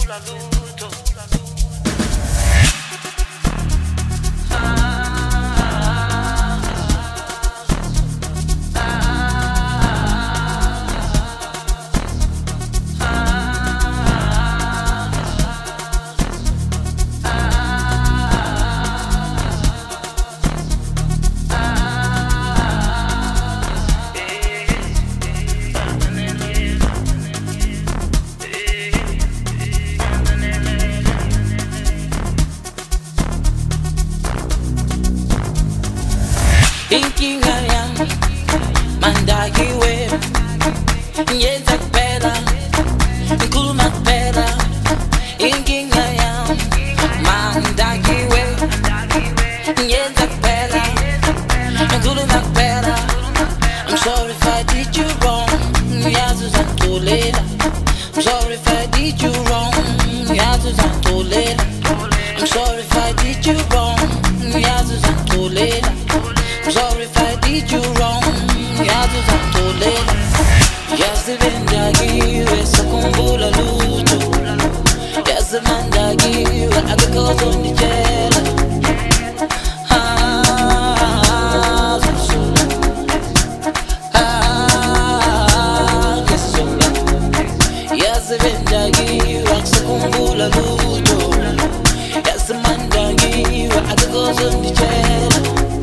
Inkinga yami mandakiwe yenza kuphela ngikhuluma kuphela. Inkinga yami mandakiwe yenza kuphela ngikhuluma kuphela. I'm sorry if I did you wrong, yazi uzangixolela. I'm sorry if I did you wrong, yazi uzangixolela. I'm sorry if I did you wrong, yazi uzangixolela. I'm sorry if I did you wrong, yazi uzangixolela. Yazi bendakiwe sakhumbula lutho, yazi mandakiwe akekho ozonditshela. Yazi bendakiwe sakhumbula lutho, yazi mandakiwe akekho ozonditshela.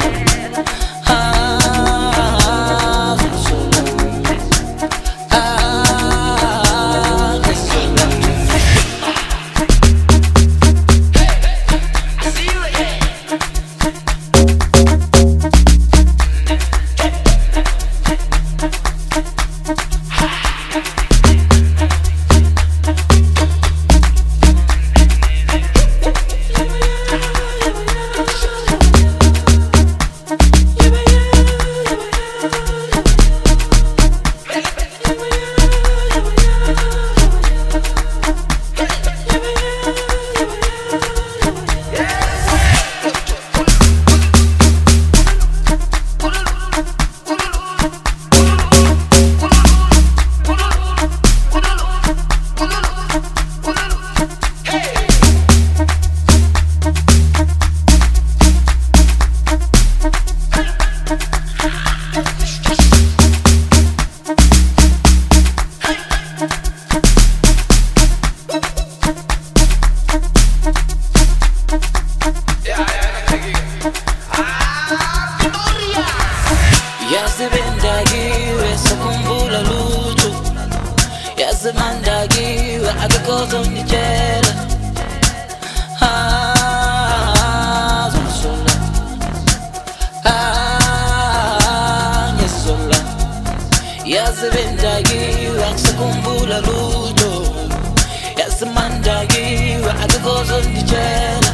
Yazi bendakiwe sakhumbula lutho, yazi mandakiwe akekho ozonditshela. Ngizola ngizola. Yazi bendakiwe sakhumbula lutho, yazi mandakiwe akekho ozonditshela.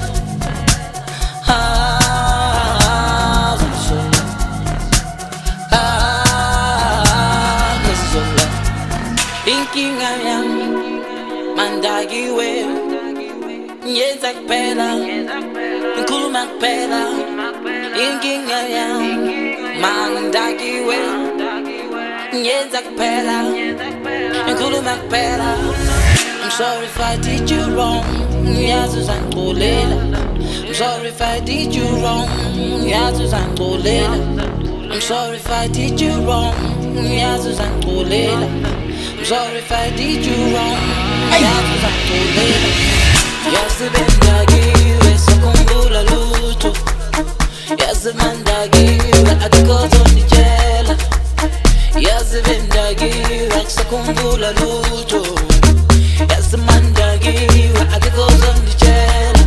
Inkinga yami mandakiwe yenza kuphela ngikhuluma kuphela. Inkinga yami mandakiwe yenza kuphela ngikhuluma kuphela. I'm sorry if I did you wrong, yazi uzangixolela. I'm sorry if I did you wrong, yazi uzangixolela. I'm sorry if I did you wrong, yazi uzangixolela. I'm sorry if I did you wrong, yazi uzangixolela. Yazi bendakiwe sakhumbula lutho, yazi mandakiwe akekho ozonditshela. Yazi bendakiwe sakhumbula lutho, yazi mandakiwe akekho ozonditshela.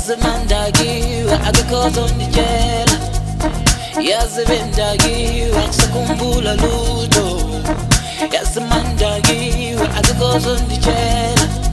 yazi mandakiwe akekho ozonditshela, yazi bendakiwe akusakhumbula lutho, yazi mandakiwe akekho ozonditshela.